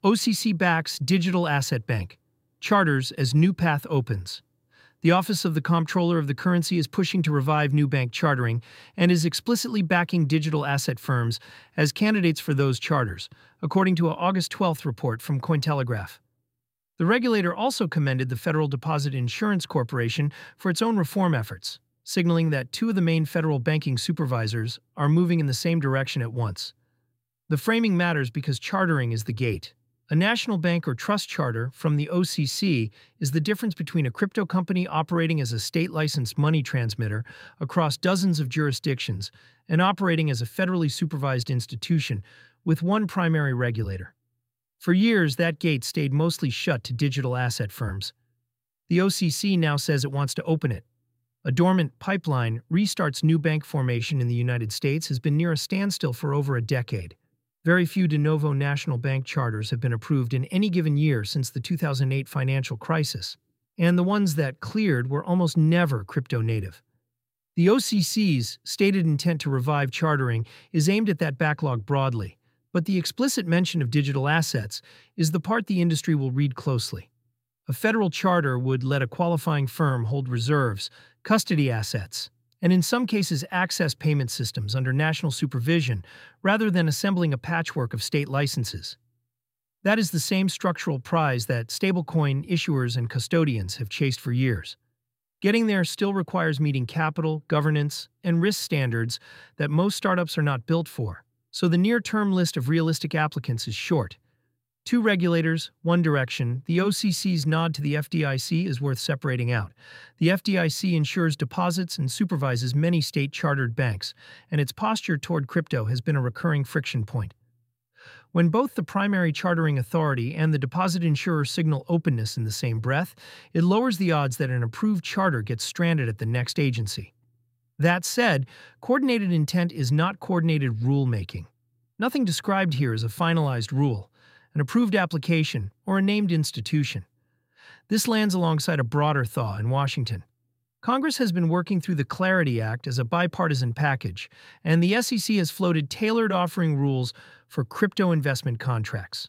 OCC backs digital asset bank. Charters as new path opens. The Office of the Comptroller of the Currency is pushing to revive new bank chartering and is explicitly backing digital asset firms as candidates for those charters, according to an August 12th report from Cointelegraph. The regulator also commended the Federal Deposit Insurance Corporation for its own reform efforts, signaling that two of the main federal banking supervisors are moving in the same direction at once. The framing matters because chartering is the gate. A national bank or trust charter from the OCC is the difference between a crypto company operating as a state-licensed money transmitter across dozens of jurisdictions and operating as a federally supervised institution with one primary regulator. For years, that gate stayed mostly shut to digital asset firms. The OCC now says it wants to open it. A dormant pipeline restarts new bank formation in the United States has been near a standstill for over a decade. Very few de novo national bank charters have been approved in any given year since the 2008 financial crisis, and the ones that cleared were almost never crypto-native. The OCC's stated intent to revive chartering is aimed at that backlog broadly, but the explicit mention of digital assets is the part the industry will read closely. A federal charter would let a qualifying firm hold reserves, custody assets, and in some cases access payment systems under national supervision rather than assembling a patchwork of state licenses. That is the same structural prize that stablecoin issuers and custodians have chased for years. Getting there still requires meeting capital, governance, and risk standards that most startups are not built for, so the near-term list of realistic applicants is short. Two regulators, one direction. The OCC's nod to the FDIC is worth separating out. The FDIC insures deposits and supervises many state-chartered banks, and its posture toward crypto has been a recurring friction point. When both the primary chartering authority and the deposit insurer signal openness in the same breath, it lowers the odds that an approved charter gets stranded at the next agency. That said, coordinated intent is not coordinated rulemaking. Nothing described here is a finalized rule, an approved application, or a named institution. This lands alongside a broader thaw in Washington. Congress has been working through the Clarity Act as a bipartisan package, and the SEC has floated tailored offering rules for crypto investment contracts.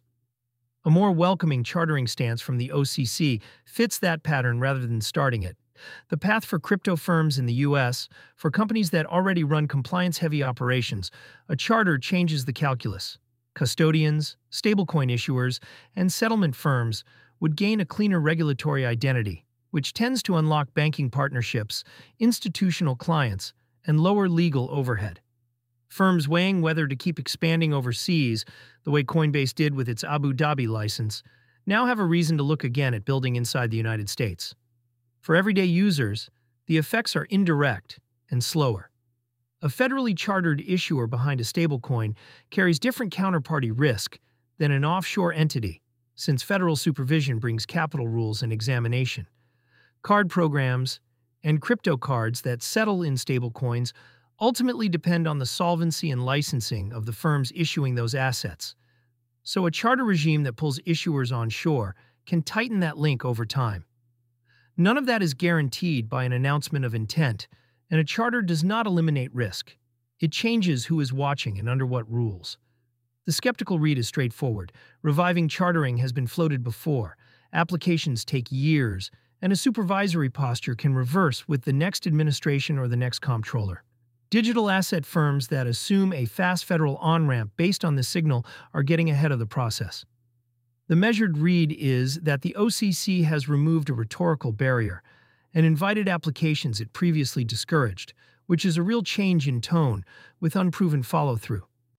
A more welcoming chartering stance from the OCC fits that pattern rather than starting it. The path for crypto firms in the U.S., for companies that already run compliance-heavy operations, a charter changes the calculus. Custodians, stablecoin issuers, and settlement firms would gain a cleaner regulatory identity, which tends to unlock banking partnerships, institutional clients, and lower legal overhead. Firms weighing whether to keep expanding overseas, the way Coinbase did with its Abu Dhabi license, now have a reason to look again at building inside the United States. For everyday users, the effects are indirect and slower. A federally chartered issuer behind a stablecoin carries different counterparty risk than an offshore entity, since federal supervision brings capital rules and examination. Card programs and crypto cards that settle in stablecoins ultimately depend on the solvency and licensing of the firms issuing those assets. So a charter regime that pulls issuers onshore can tighten that link over time. None of that is guaranteed by an announcement of intent, and a charter does not eliminate risk. It changes who is watching and under what rules. The skeptical read is straightforward. Reviving chartering has been floated before. Applications take years, and a supervisory posture can reverse with the next administration or the next comptroller. Digital asset firms that assume a fast federal on-ramp based on the signal are getting ahead of the process. The measured read is that the OCC has removed a rhetorical barrier and invited applications it previously discouraged, which is a real change in tone with unproven follow-through.